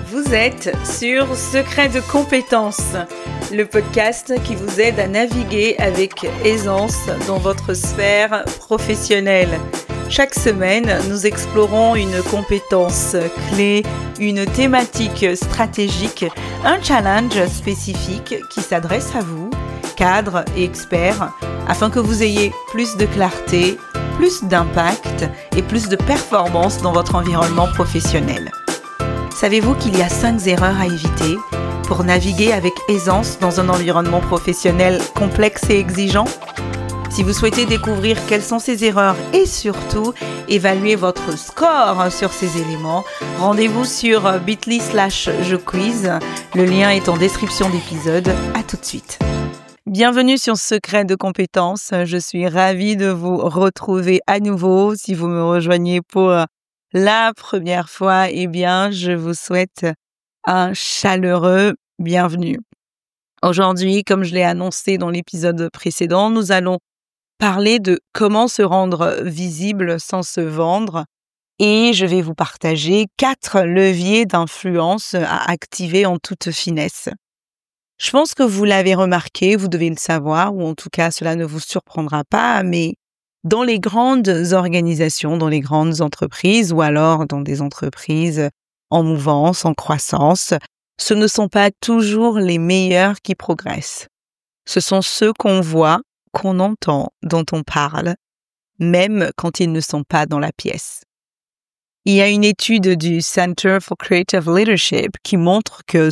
Vous êtes sur Secrets de compétences, le podcast qui vous aide à naviguer avec aisance dans votre sphère professionnelle. Chaque semaine, nous explorons une compétence clé, une thématique stratégique, un challenge spécifique qui s'adresse à vous, cadres et experts, afin que vous ayez plus de clarté, plus d'impact et plus de performance dans votre environnement professionnel. Savez-vous qu'il y a 5 erreurs à éviter pour naviguer avec aisance dans un environnement professionnel complexe et exigeant ? Si vous souhaitez découvrir quelles sont ces erreurs et surtout évaluer votre score sur ces éléments, rendez-vous sur bit.ly/jequiz. Le lien est en description d'épisode. À tout de suite. Bienvenue sur Secrets de compétences. Je suis ravie de vous retrouver à nouveau. Si vous me rejoignez pour la première fois, je vous souhaite un chaleureux bienvenue. Aujourd'hui, comme je l'ai annoncé dans l'épisode précédent, nous allons parler de comment se rendre visible sans se vendre et je vais vous partager 4 leviers d'influence à activer en toute finesse. Je pense que vous l'avez remarqué, vous devez le savoir, ou en tout cas cela ne vous surprendra pas, mais dans les grandes organisations, dans les grandes entreprises ou alors dans des entreprises en mouvance, en croissance, ce ne sont pas toujours les meilleurs qui progressent. Ce sont ceux qu'on voit, qu'on entend, dont on parle, même quand ils ne sont pas dans la pièce. Il y a une étude du Center for Creative Leadership qui montre que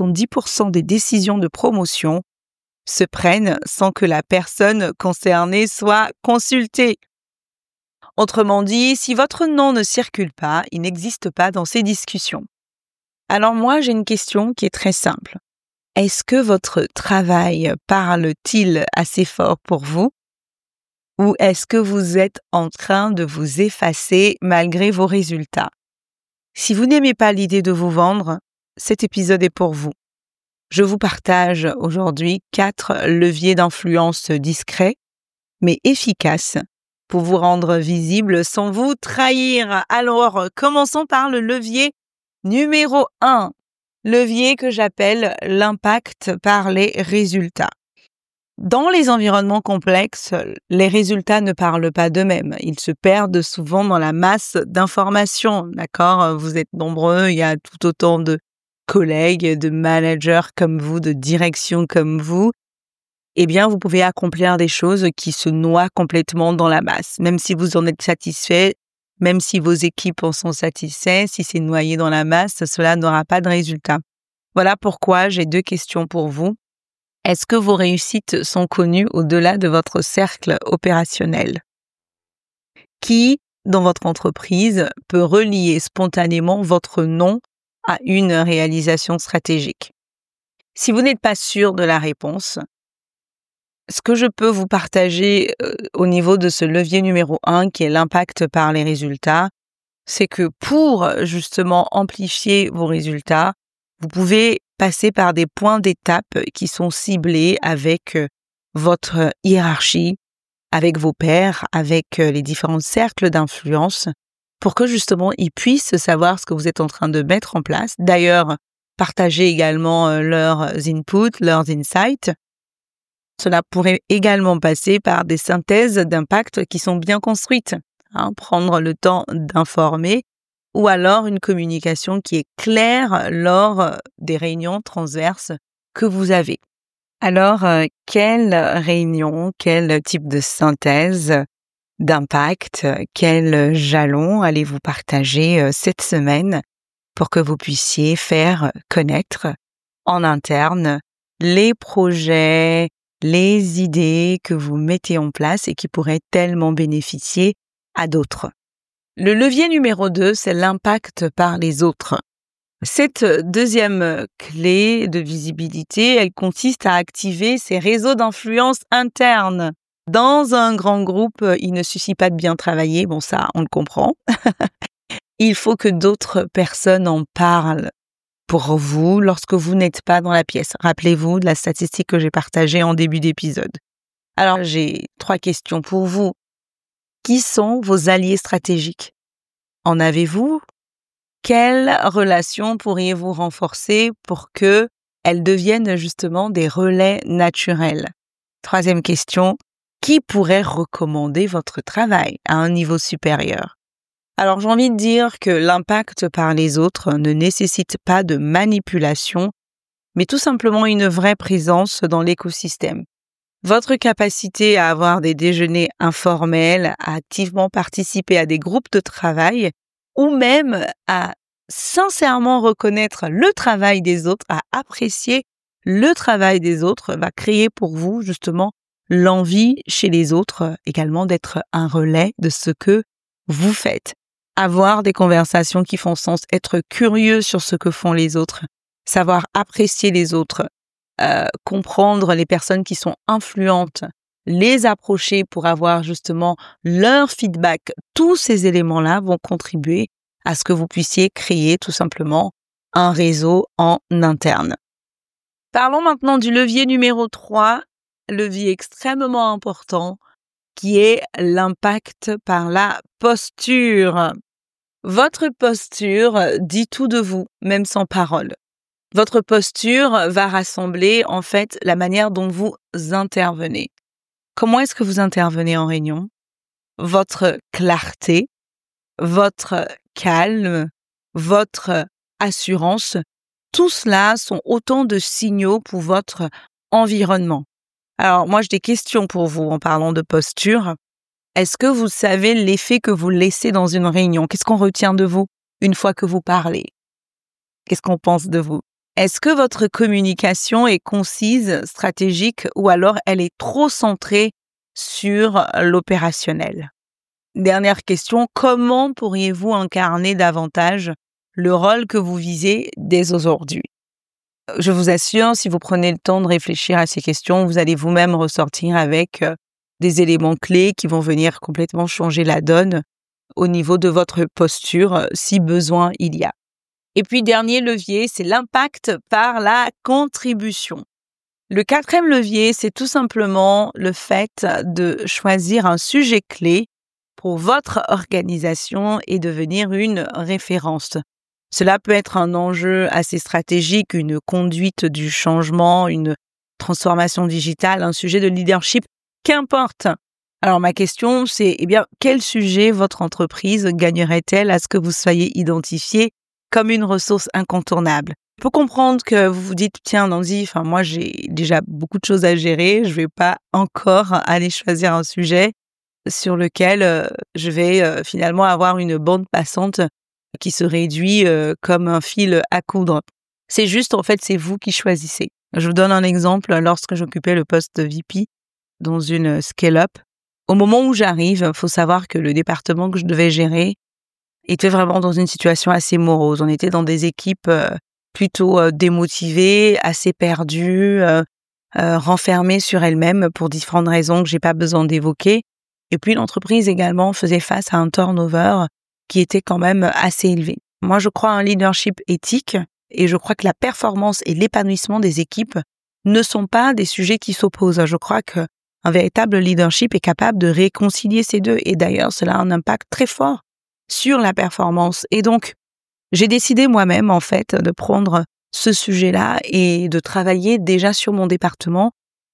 70% des décisions de promotion se prennent sans que la personne concernée soit consultée. Autrement dit, si votre nom ne circule pas, il n'existe pas dans ces discussions. Alors moi, j'ai une question qui est très simple. Est-ce que votre travail parle-t-il assez fort pour vous? Ou est-ce que vous êtes en train de vous effacer malgré vos résultats? Si vous n'aimez pas l'idée de vous vendre, cet épisode est pour vous. Je vous partage aujourd'hui 4 leviers d'influence discrets, mais efficaces, pour vous rendre visible sans vous trahir. Alors, commençons par le levier numéro 1, levier que j'appelle l'impact par les résultats. Dans les environnements complexes, les résultats ne parlent pas d'eux-mêmes. Ils se perdent souvent dans la masse d'informations, d'accord ? Vous êtes nombreux, il y a tout autant de collègues, de managers comme vous, de direction comme vous. Vous pouvez accomplir des choses qui se noient complètement dans la masse. Même si vous en êtes satisfait, même si vos équipes en sont satisfaites, si c'est noyé dans la masse, cela n'aura pas de résultat. Voilà pourquoi j'ai 2 questions pour vous. Est-ce que vos réussites sont connues au-delà de votre cercle opérationnel? Qui, dans votre entreprise, peut relier spontanément votre nom à une réalisation stratégique? Si vous n'êtes pas sûr de la réponse, ce que je peux vous partager au niveau de ce levier numéro 1, qui est l'impact par les résultats, c'est que pour justement amplifier vos résultats, vous pouvez passer par des points d'étape qui sont ciblés avec votre hiérarchie, avec vos pairs, avec les différents cercles d'influence, pour que justement ils puissent savoir ce que vous êtes en train de mettre en place. D'ailleurs, partagez également leurs inputs, leurs insights. Cela pourrait également passer par des synthèses d'impact qui sont bien construites. Prendre le temps d'informer ou alors une communication qui est claire lors des réunions transverses que vous avez. Alors, quelle réunion, quel type de synthèse d'impact, quel jalon allez-vous partager cette semaine pour que vous puissiez faire connaître en interne les projets, les idées que vous mettez en place et qui pourraient tellement bénéficier à d'autres. Le levier numéro 2, c'est l'impact par les autres. Cette deuxième clé de visibilité, elle consiste à activer ces réseaux d'influence internes. Dans un grand groupe, il ne suffit pas de bien travailler, ça, on le comprend. Il faut que d'autres personnes en parlent pour vous lorsque vous n'êtes pas dans la pièce. Rappelez-vous de la statistique que j'ai partagée en début d'épisode. Alors, j'ai 3 questions pour vous. Qui sont vos alliés stratégiques? En avez-vous? quelles relations pourriez-vous renforcer pour que elles deviennent justement des relais naturels? Troisième question, qui pourrait recommander votre travail à un niveau supérieur? Alors j'ai envie de dire que l'impact par les autres ne nécessite pas de manipulation, mais tout simplement une vraie présence dans l'écosystème. Votre capacité à avoir des déjeuners informels, à activement participer à des groupes de travail, ou même à sincèrement reconnaître le travail des autres, à apprécier le travail des autres, va créer pour vous justement l'envie chez les autres également d'être un relais de ce que vous faites. Avoir des conversations qui font sens, être curieux sur ce que font les autres, savoir apprécier les autres, comprendre les personnes qui sont influentes, les approcher pour avoir justement leur feedback. Tous ces éléments-là vont contribuer à ce que vous puissiez créer tout simplement un réseau en interne. Parlons maintenant du levier numéro 3, levier extrêmement important, qui est l'impact par la posture. Votre posture dit tout de vous, même sans parole. Votre posture va rassembler en fait la manière dont vous intervenez. Comment est-ce que vous intervenez en réunion? Votre clarté, votre calme, votre assurance, tout cela sont autant de signaux pour votre environnement. Alors moi j'ai des questions pour vous en parlant de posture. Est-ce que vous savez l'effet que vous laissez dans une réunion? Qu'est-ce qu'on retient de vous une fois que vous parlez? Qu'est-ce qu'on pense de vous? Est-ce que votre communication est concise, stratégique ou alors elle est trop centrée sur l'opérationnel? Dernière question, comment pourriez-vous incarner davantage le rôle que vous visez dès aujourd'hui? Je vous assure, si vous prenez le temps de réfléchir à ces questions, vous allez vous-même ressortir avec des éléments clés qui vont venir complètement changer la donne au niveau de votre posture, si besoin il y a. Et puis, dernier levier, c'est l'impact par la contribution. Le quatrième levier, c'est tout simplement le fait de choisir un sujet clé pour votre organisation et devenir une référence. Cela peut être un enjeu assez stratégique, une conduite du changement, une transformation digitale, un sujet de leadership, qu'importe. Alors ma question, c'est quel sujet votre entreprise gagnerait-elle à ce que vous soyez identifié comme une ressource incontournable? Je peux comprendre que vous vous dites, tiens Nancy, moi j'ai déjà beaucoup de choses à gérer, je vais pas encore aller choisir un sujet sur lequel je vais finalement avoir une bande passante qui se réduit comme un fil à coudre. C'est juste, en fait, c'est vous qui choisissez. Je vous donne un exemple. Lorsque j'occupais le poste de VP dans une scale-up, au moment où j'arrive, il faut savoir que le département que je devais gérer était vraiment dans une situation assez morose. On était dans des équipes plutôt démotivées, assez perdues, renfermées sur elles-mêmes pour différentes raisons que j'ai pas besoin d'évoquer. Et puis l'entreprise également faisait face à un turnover qui était quand même assez élevé. Moi, je crois à un leadership éthique et je crois que la performance et l'épanouissement des équipes ne sont pas des sujets qui s'opposent. Je crois qu'un véritable leadership est capable de réconcilier ces deux et d'ailleurs, cela a un impact très fort sur la performance. Et donc, j'ai décidé moi-même, en fait, de prendre ce sujet-là et de travailler déjà sur mon département.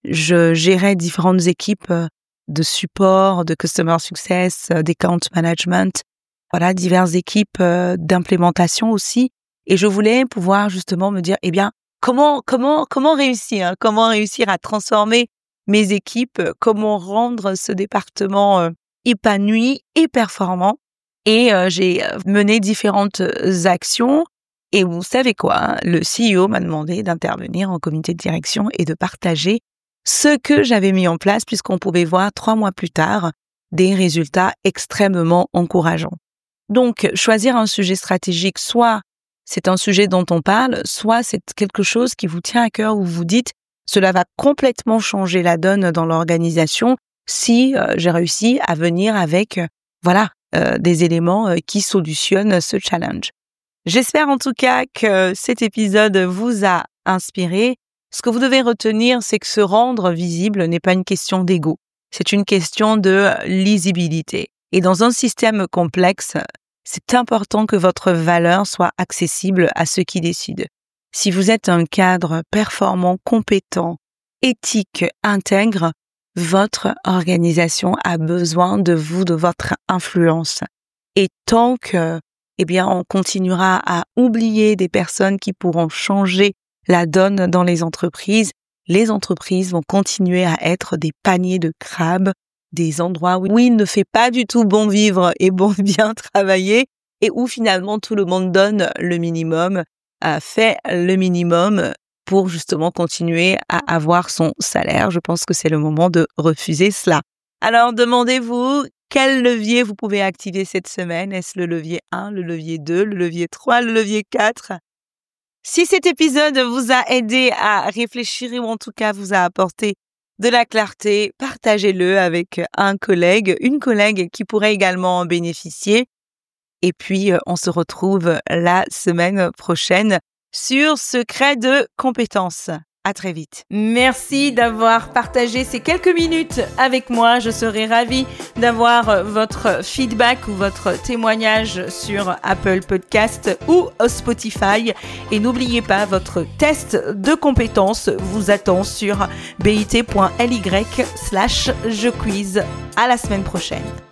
Je gérais différentes équipes de support, de customer success, d'account management, voilà, diverses équipes d'implémentation aussi. Et je voulais pouvoir justement me dire, comment réussir, comment réussir à transformer mes équipes, comment rendre ce département épanoui et performant. Et j'ai mené différentes actions. Et vous savez quoi, le CEO m'a demandé d'intervenir en comité de direction et de partager ce que j'avais mis en place puisqu'on pouvait voir 3 mois plus tard des résultats extrêmement encourageants. Donc, choisir un sujet stratégique, soit c'est un sujet dont on parle, soit c'est quelque chose qui vous tient à cœur où vous dites cela va complètement changer la donne dans l'organisation si j'ai réussi à venir avec des éléments qui solutionnent ce challenge. J'espère en tout cas que cet épisode vous a inspiré. Ce que vous devez retenir, c'est que se rendre visible n'est pas une question d'ego, c'est une question de lisibilité. Et dans un système complexe, c'est important que votre valeur soit accessible à ceux qui décident. Si vous êtes un cadre performant, compétent, éthique, intègre, votre organisation a besoin de vous, de votre influence. Et tant que, on continuera à oublier des personnes qui pourront changer la donne dans les entreprises vont continuer à être des paniers de crabes, des endroits où il ne fait pas du tout bon vivre et bon bien travailler, et où finalement tout le monde donne le minimum, fait le minimum pour justement continuer à avoir son salaire. Je pense que c'est le moment de refuser cela. Alors demandez-vous quel levier vous pouvez activer cette semaine. Est-ce le levier 1, le levier 2, le levier 3, le levier 4 ? Si cet épisode vous a aidé à réfléchir ou en tout cas vous a apporté de la clarté, partagez-le avec un collègue, une collègue qui pourrait également en bénéficier. Et puis, on se retrouve la semaine prochaine sur Secret de compétences. À très vite. Merci d'avoir partagé ces quelques minutes avec moi. Je serai ravie d'avoir votre feedback ou votre témoignage sur Apple Podcast ou Spotify. Et n'oubliez pas, votre test de compétences vous attend sur bit.ly/jequiz. À la semaine prochaine.